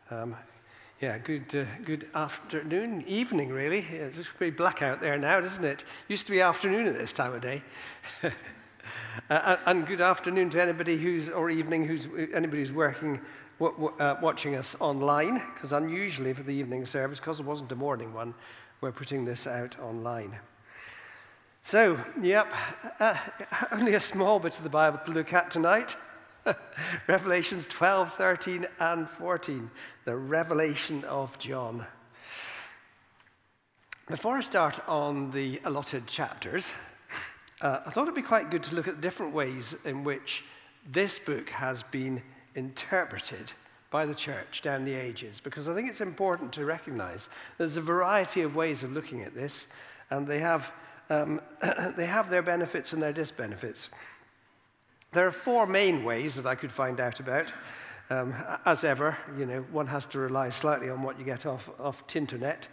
Um, good afternoon, evening, really. It's just pretty black out there now, doesn't it? Used to be afternoon at this time of day. And good afternoon to anybody anybody who's working, watching us online, because unusually for the evening service, because it wasn't a morning one, we're putting this out online. So, only a small bit of the Bible to look at tonight. Revelations 12, 13, and 14, the revelation of John. Before I start on the allotted chapters, I thought it'd be quite good to look at different ways in which this book has been interpreted by the church down the ages, because I think it's important to recognize there's a variety of ways of looking at this, and they have their benefits and their disbenefits. There are four main ways that I could find out about. As ever, one has to rely slightly on what you get off Tinternet.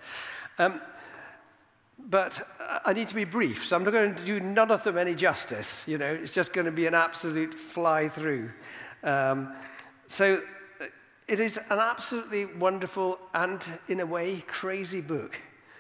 But I need to be brief, so I'm not going to do none of them any justice. It's just going to be an absolute fly-through. So it is an absolutely wonderful and, in a way, crazy book.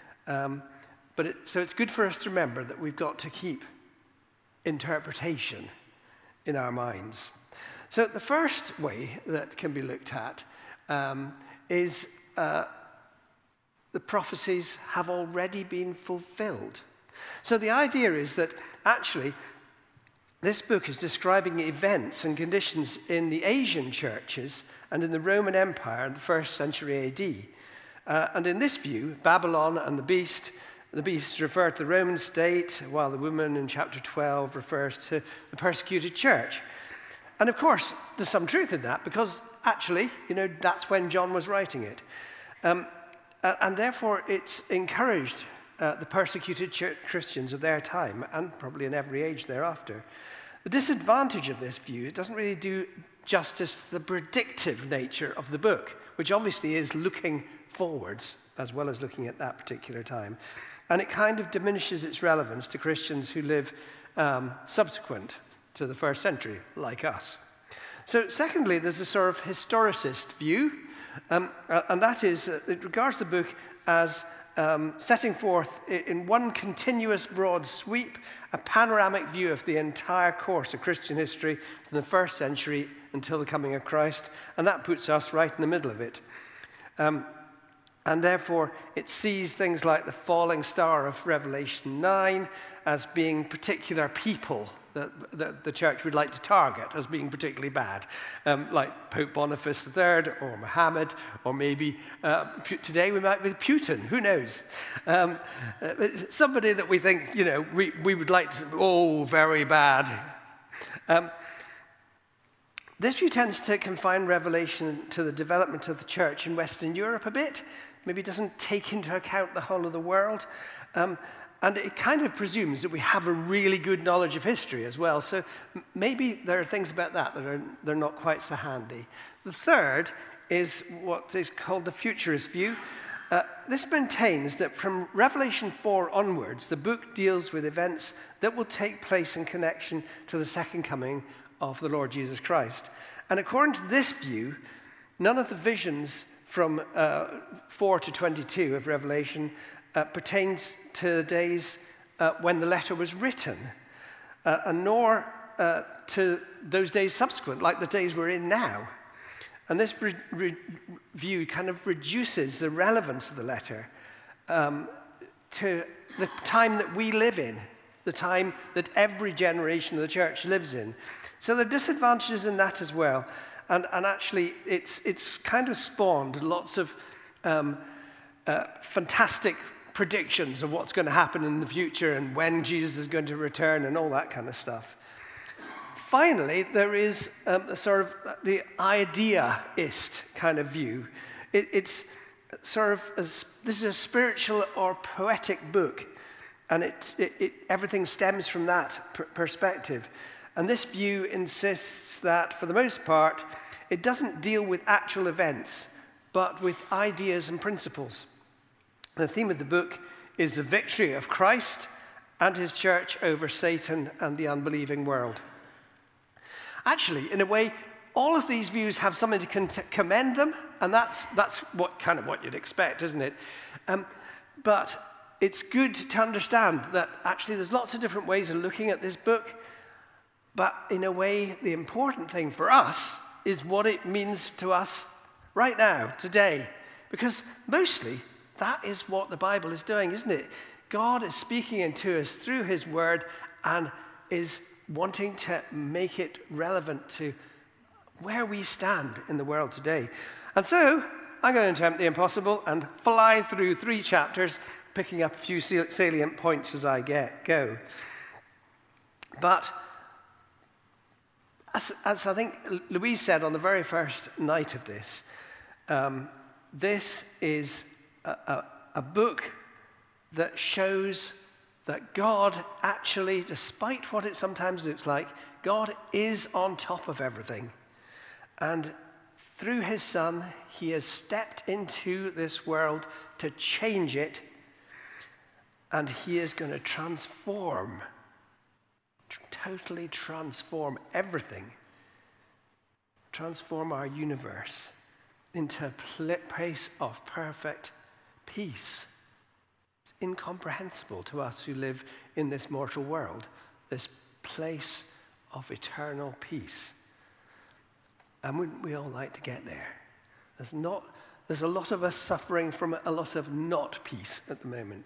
So it's good for us to remember that we've got to keep interpretation in our minds. So the first way that can be looked at is the prophecies have already been fulfilled. So the idea is that actually this book is describing events and conditions in the Asian churches and in the Roman Empire in the 1st century AD. And in this view, Babylon and the beast refer to the Roman state, while the woman in chapter 12 refers to the persecuted church. And of course, there's some truth in that, because actually, that's when John was writing it. And therefore, it's encouraged the persecuted Christians of their time, and probably in every age thereafter. The disadvantage of this view, it doesn't really do justice to the predictive nature of the book, which obviously is looking forwards as well as looking at that particular time. And it kind of diminishes its relevance to Christians who live subsequent to the 1st century, like us. So secondly, there's a sort of historicist view, and that is, it regards the book as setting forth in one continuous broad sweep a panoramic view of the entire course of Christian history from the 1st century until the coming of Christ, and that puts us right in the middle of it. And therefore, it sees things like the falling star of Revelation 9 as being particular people that the church would like to target as being particularly bad, like Pope Boniface III or Muhammad, or maybe today we might be Putin, who knows? Somebody that we think, we would like to, very bad. This view tends to confine Revelation to the development of the church in Western Europe a bit. Maybe it doesn't take into account the whole of the world. And it kind of presumes that we have a really good knowledge of history as well. So maybe there are things about that they're not quite so handy. The third is what is called the futurist view. This maintains that from Revelation 4 onwards, the book deals with events that will take place in connection to the second coming of the Lord Jesus Christ. And according to this view, none of the visions from 4 to 22 of Revelation pertains to the days when the letter was written, and nor to those days subsequent, like the days we're in now. And this view kind of reduces the relevance of the letter to the time that we live in, the time that every generation of the church lives in. So there are disadvantages in that as well. And actually, it's kind of spawned lots of fantastic predictions of what's going to happen in the future and when Jesus is going to return and all that kind of stuff. Finally, there is a sort of the ideaist kind of view. It's sort of, this is a spiritual or poetic book, and everything stems from that perspective. And this view insists that, for the most part, it doesn't deal with actual events, but with ideas and principles. The theme of the book is the victory of Christ and his church over Satan and the unbelieving world. Actually, in a way, all of these views have something to commend them, and that's what you'd expect, isn't it? But it's good to understand that actually there's lots of different ways of looking at this book, but in a way, the important thing for us is what it means to us right now, today. Because mostly, that is what the Bible is doing, isn't it? God is speaking into us through his word and is wanting to make it relevant to where we stand in the world today. And so, I'm going to attempt the impossible and fly through 3 chapters, picking up a few salient points as I go. But as I think Louise said on the very first night of this, this is a book that shows that God actually, despite what it sometimes looks like, God is on top of everything. And through his Son, he has stepped into this world to change it, and he is going to totally transform everything, transform our universe into a place of perfect peace. It's incomprehensible to us who live in this mortal world, this place of eternal peace. And wouldn't we all like to get there? There's a lot of us suffering from a lot of not peace at the moment.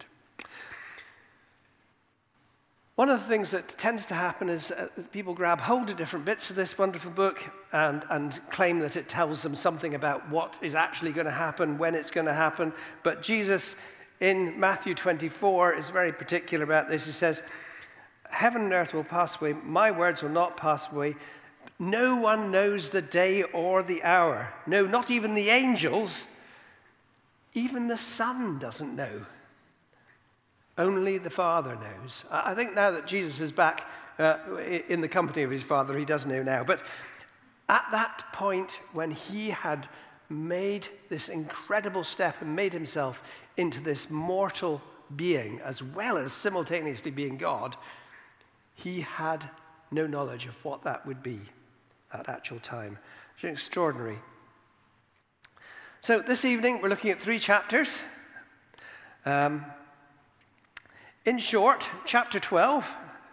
One of the things that tends to happen is people grab hold of different bits of this wonderful book and claim that it tells them something about what is actually going to happen, when it's going to happen. But Jesus, in Matthew 24, is very particular about this. He says, "Heaven and earth will pass away, my words will not pass away. No one knows the day or the hour. No, not even the angels. Even the Son doesn't know. Only the Father knows." I think now that Jesus is back in the company of his Father, he does know now. But at that point, when he had made this incredible step and made himself into this mortal being, as well as simultaneously being God, he had no knowledge of what that would be at actual time. It's extraordinary. So this evening, we're looking at 3 chapters. In short, chapter 12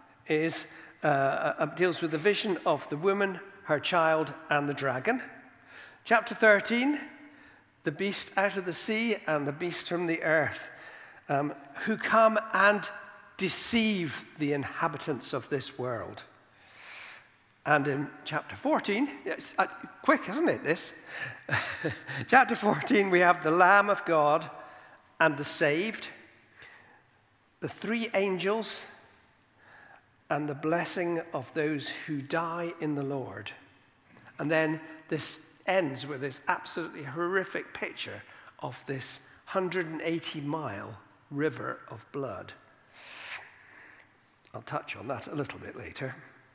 deals with the vision of the woman, her child, and the dragon. Chapter 13, the beast out of the sea and the beast from the earth, who come and deceive the inhabitants of this world. And in chapter 14, it's quick, isn't it, this? Chapter 14, we have the Lamb of God and the saved, the 3 angels, and the blessing of those who die in the Lord. And then this ends with this absolutely horrific picture of this 180-mile river of blood. I'll touch on that a little bit later.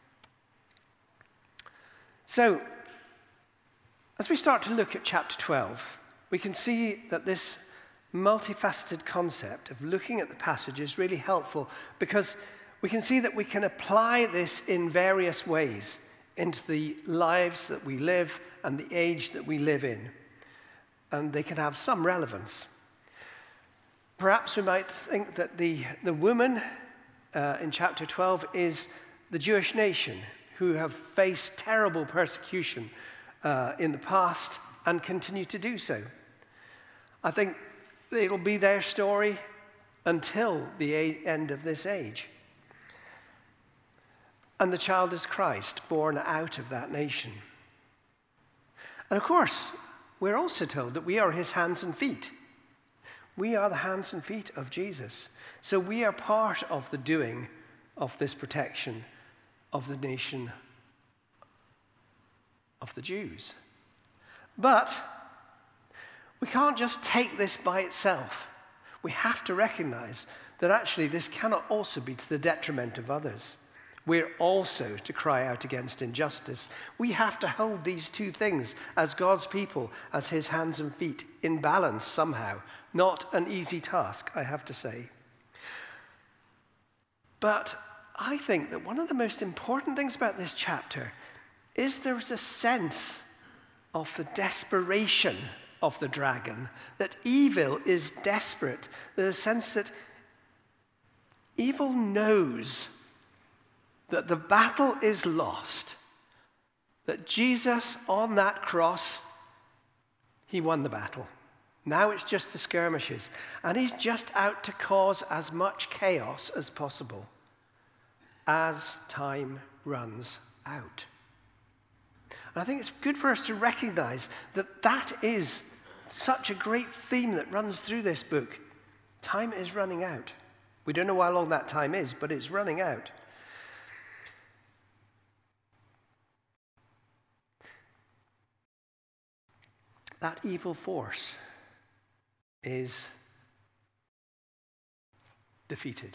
So, as we start to look at chapter 12, we can see that this multifaceted concept of looking at the passage is really helpful, because we can see that we can apply this in various ways into the lives that we live and the age that we live in. And they can have some relevance. Perhaps we might think that the woman in chapter 12 is the Jewish nation, who have faced terrible persecution in the past and continue to do so. I think it'll be their story until the end of this age. And the child is Christ, born out of that nation. And of course, we're also told that we are his hands and feet. We are the hands and feet of Jesus. So we are part of the doing of this protection of the nation of the Jews. But we can't just take this by itself. We have to recognize that actually this cannot also be to the detriment of others. We're also to cry out against injustice. We have to hold these 2 things as God's people, as his hands and feet, in balance somehow. Not an easy task, I have to say. But I think that one of the most important things about this chapter is there is a sense of the desperation of the dragon, that evil is desperate. There's a sense that evil knows that the battle is lost, that Jesus on that cross, he won the battle. Now it's just the skirmishes, and he's just out to cause as much chaos as possible as time runs out. And I think it's good for us to recognize that that is such a great theme that runs through this book. Time is running out. We don't know how long that time is, but it's running out. That evil force is defeated.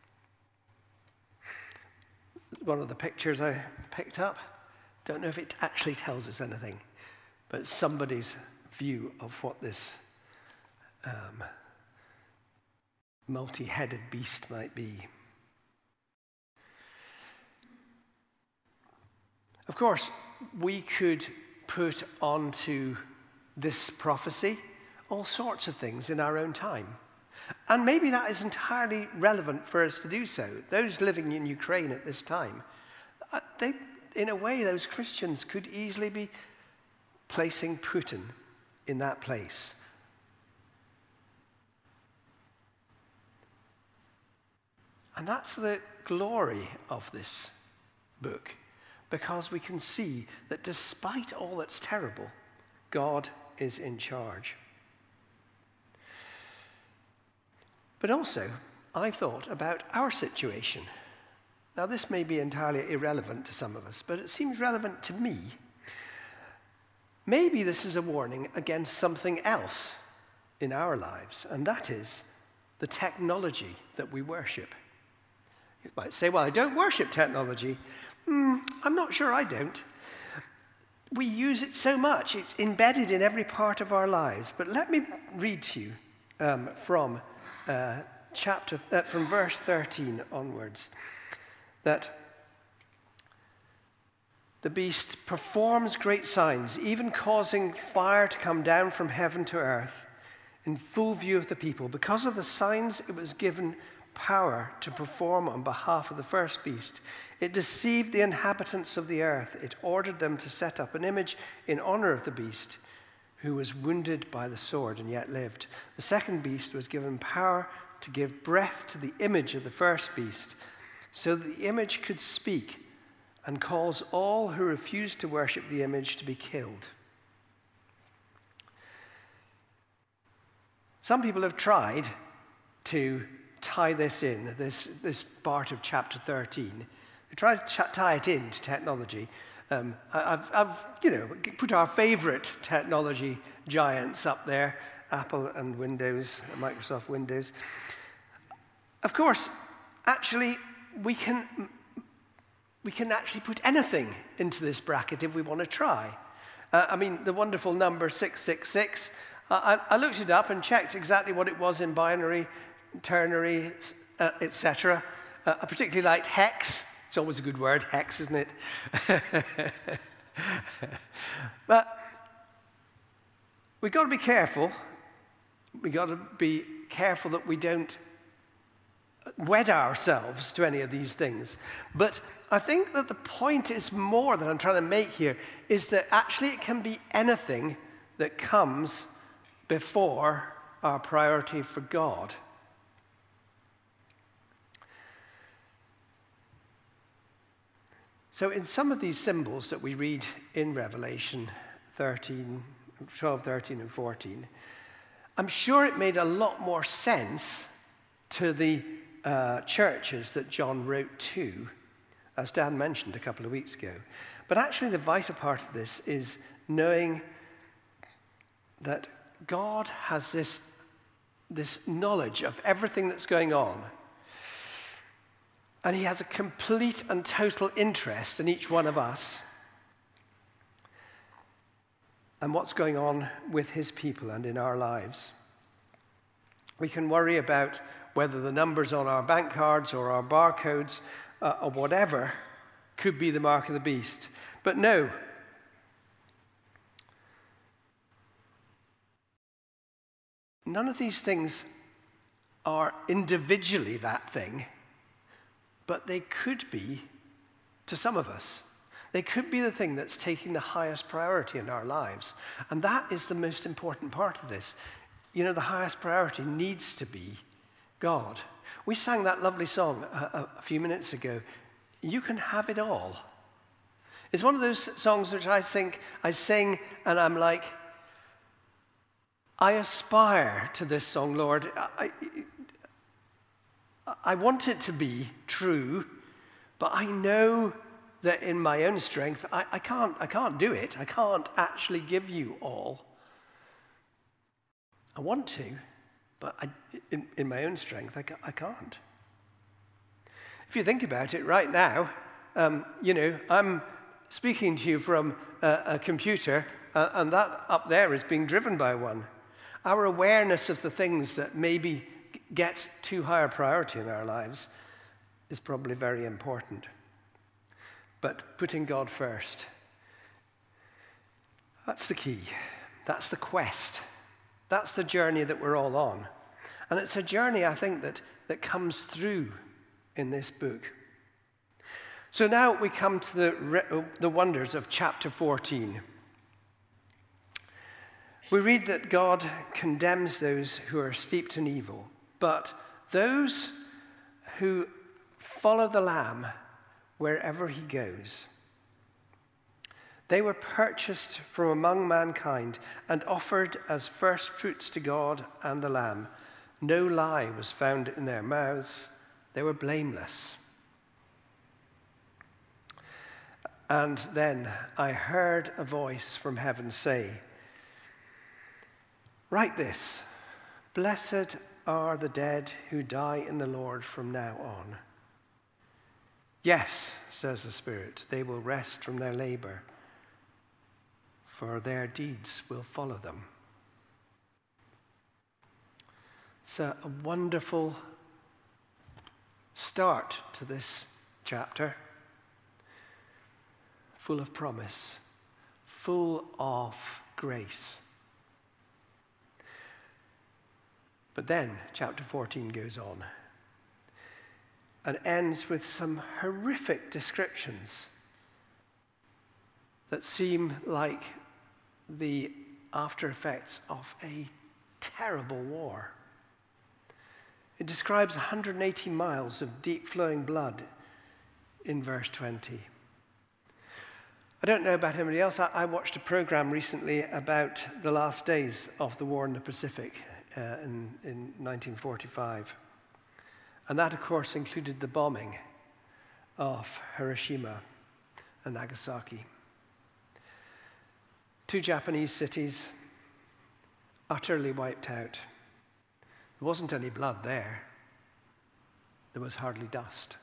One of the pictures I picked up, don't know if it actually tells us anything, but somebody's view of what this multi-headed beast might be. Of course, we could put onto this prophecy all sorts of things in our own time. And maybe that is entirely relevant for us to do so. Those living in Ukraine at this time, in a way, those Christians could easily be placing Putin in that place. And that's the glory of this book, because we can see that despite all that's terrible, God is in charge. But also, I thought about our situation. Now, this may be entirely irrelevant to some of us, but it seems relevant to me. Maybe this is a warning against something else in our lives, and that is the technology that we worship. You might say, well, I don't worship technology. I'm not sure I don't. We use it so much. It's embedded in every part of our lives. But let me read to you from verse 13 onwards, that the beast performs great signs, even causing fire to come down from heaven to earth in full view of the people. Because of the signs it was given power to perform on behalf of the first beast. It deceived the inhabitants of the earth. It ordered them to set up an image in honor of the beast, who was wounded by the sword and yet lived. The second beast was given power to give breath to the image of the first beast, so that the image could speak and cause all who refused to worship the image to be killed. Some people have tried to tie this in, this part of chapter 13. They try to tie it into technology. I've put our favorite technology giants up there, Apple and Windows, Microsoft Windows. Of course, actually, we can actually put anything into this bracket if we want to try. The wonderful number 666, I looked it up and checked exactly what it was in binary, ternary, etc. I particularly liked hex. It's always a good word, hex, isn't it? But we've got to be careful. We've got to be careful that we don't wed ourselves to any of these things. But I think that the point is more that I'm trying to make here is that actually it can be anything that comes before our priority for God. So in some of these symbols that we read in Revelation 12, 13, and 14, I'm sure it made a lot more sense to the churches that John wrote to, as Dan mentioned a couple of weeks ago. But actually the vital part of this is knowing that God has this knowledge of everything that's going on. And he has a complete and total interest in each one of us and what's going on with his people and in our lives. We can worry about whether the numbers on our bank cards or our barcodes or whatever could be the mark of the beast. But no. None of these things are individually that thing, but they could be to some of us. They could be the thing that's taking the highest priority in our lives. And that is the most important part of this. You know, the highest priority needs to be God. We sang that lovely song a few minutes ago, You Can Have It All. It's one of those songs which I sing and I'm like, I aspire to this song, Lord. I want it to be true, but I know that in my own strength, I can't do it. I can't actually give you all. I want to, but in my own strength, I can't. If you think about it right now, I'm speaking to you from a computer, and that up there is being driven by one. Our awareness of the things that maybe get too high a priority in our lives is probably very important. But putting God first, that's the key. That's the quest. That's the journey that we're all on. And it's a journey, I think, that comes through in this book. So now we come to the wonders of chapter 14. We read that God condemns those who are steeped in evil, but those who follow the Lamb wherever he goes. They were purchased from among mankind and offered as first fruits to God and the Lamb. No lie was found in their mouths. They were blameless. And then I heard a voice from heaven say, Write this, blessed are the dead who die in the Lord from now on. Yes, says the Spirit, they will rest from their labor, for their deeds will follow them. It's a wonderful start to this chapter, full of promise, full of grace. But then chapter 14 goes on and ends with some horrific descriptions that seem like the after effects of a terrible war. It describes 180 miles of deep flowing blood in verse 20. I don't know about anybody else. I watched a program recently about the last days of the war in the Pacific in 1945. And that, of course, included the bombing of Hiroshima and Nagasaki. 2 Japanese cities utterly wiped out. There wasn't any blood there. There was hardly dust.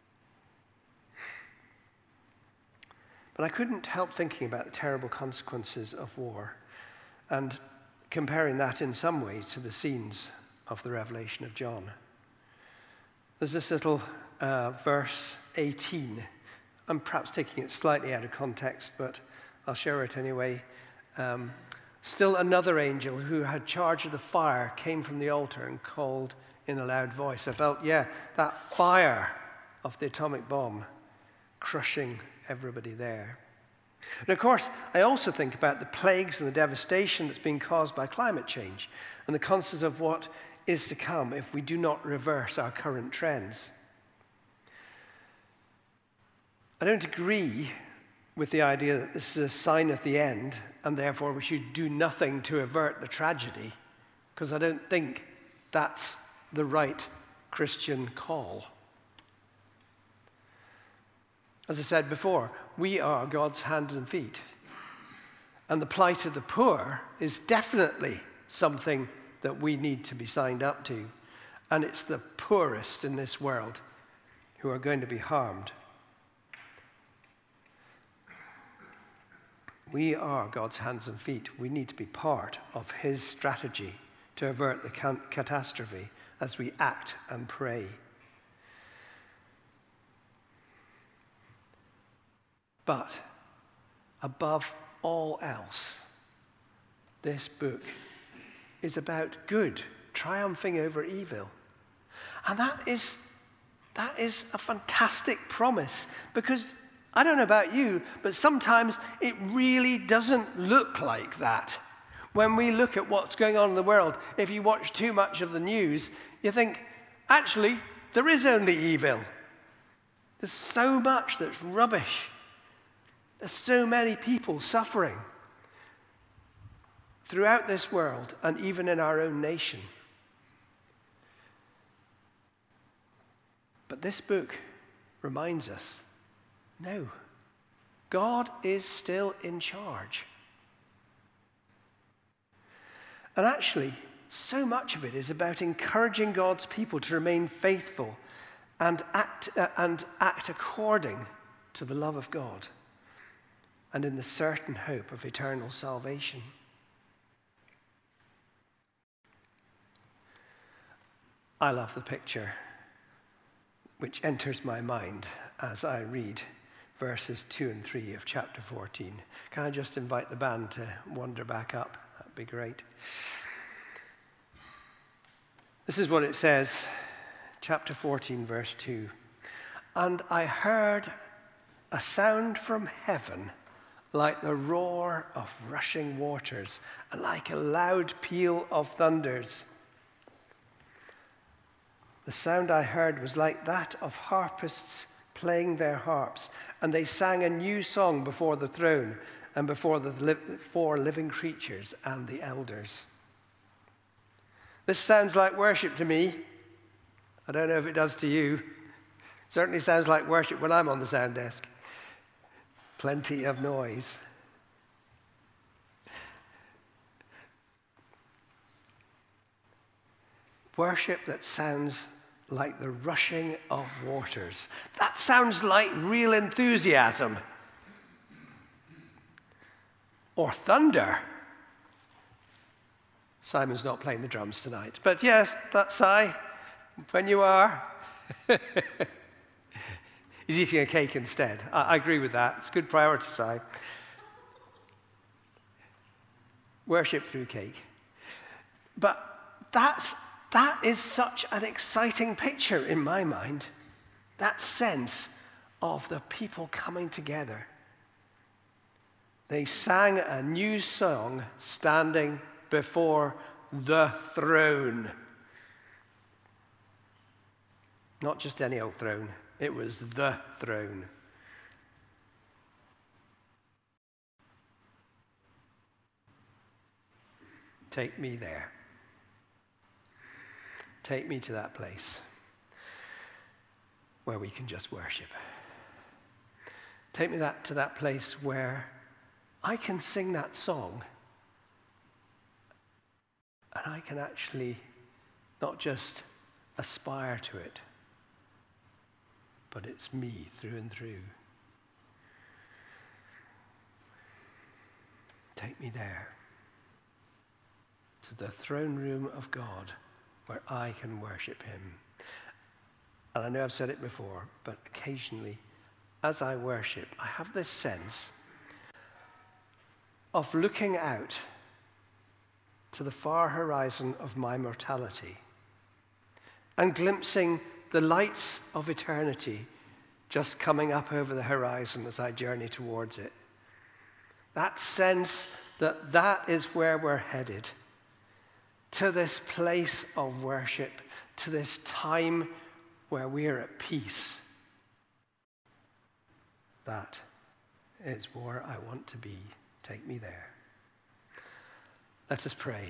But I couldn't help thinking about the terrible consequences of war and comparing that in some way to the scenes of the Revelation of John. There's this little verse 18. I'm perhaps taking it slightly out of context, but I'll share it anyway. Still another angel who had charge of the fire came from the altar and called in a loud voice. I felt, that fire of the atomic bomb crushing everybody there. And of course, I also think about the plagues and the devastation that's being caused by climate change and the consequences of what is to come if we do not reverse our current trends. I don't agree with the idea that this is a sign of the end and therefore we should do nothing to avert the tragedy, because I don't think that's the right Christian call. As I said before, we are God's hands and feet. And the plight of the poor is definitely something that we need to be signed up to. And it's the poorest in this world who are going to be harmed. We are God's hands and feet. We need to be part of his strategy to avert the catastrophe as we act and pray. But above all else, this book is about good triumphing over evil. And that is a fantastic promise, because I don't know about you, but sometimes it really doesn't look like that. When we look at what's going on in the world, if you watch too much of the news, you think, actually, there is only evil. There's so much that's rubbish. There's so many people suffering throughout this world and even in our own nation. But this book reminds us, no, God is still in charge. And actually, so much of it is about encouraging God's people to remain faithful and act according to the love of God and in the certain hope of eternal salvation. I love the picture which enters my mind as I read verses 2 and 3 of chapter 14. Can I just invite the band to wander back up? That'd be great. This is what it says, chapter 14, verse 2. And I heard a sound from heaven like the roar of rushing waters and like a loud peal of thunders. The sound I heard was like that of harpists playing their harps, and they sang a new song before the throne and before the four living creatures and the elders. This sounds like worship to me. I don't know if it does to you. Certainly sounds like worship when I'm on the sound desk. Plenty of noise. Worship that sounds like the rushing of waters. That sounds like real enthusiasm. Or thunder. Simon's not playing the drums tonight. But yes, that's Si. When you are. He's eating a cake instead. I agree with that. It's a good priority, Si. Worship through cake. But that is such an exciting picture in my mind. That sense of the people coming together. They sang a new song standing before the throne. Not just any old throne. It was the throne. Take me there. Take me to that place where we can just worship. Take me to that place where I can sing that song and I can actually not just aspire to it, but it's me through and through. Take me there, to the throne room of God, where I can worship him. And I know I've said it before, but occasionally, as I worship, I have this sense of looking out to the far horizon of my mortality and glimpsing the lights of eternity just coming up over the horizon as I journey towards it. That sense that is where we're headed, to this place of worship, to this time where we are at peace. That is where I want to be. Take me there. Let us pray.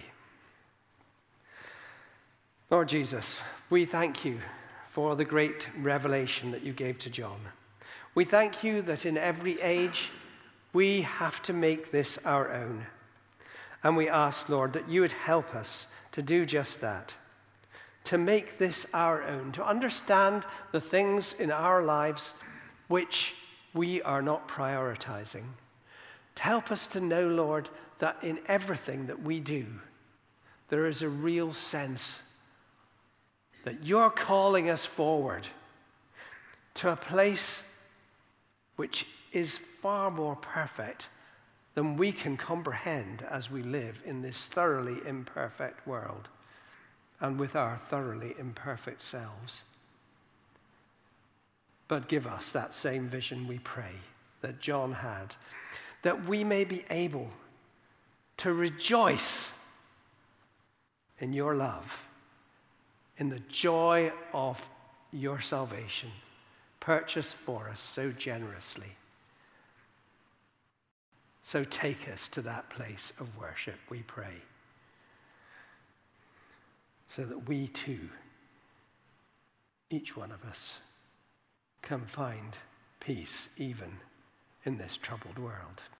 Lord Jesus, we thank you for the great revelation that you gave to John. We thank you that in every age we have to make this our own. And we ask, Lord, that you would help us to do just that, to make this our own, to understand the things in our lives which we are not prioritizing, to help us to know, Lord, that in everything that we do, there is a real sense that you're calling us forward to a place which is far more perfect than we can comprehend as we live in this thoroughly imperfect world and with our thoroughly imperfect selves. But give us that same vision, we pray, that John had, that we may be able to rejoice in your love, in the joy of your salvation, purchased for us so generously. So take us to that place of worship, we pray, so that we too, each one of us, can find peace even in this troubled world.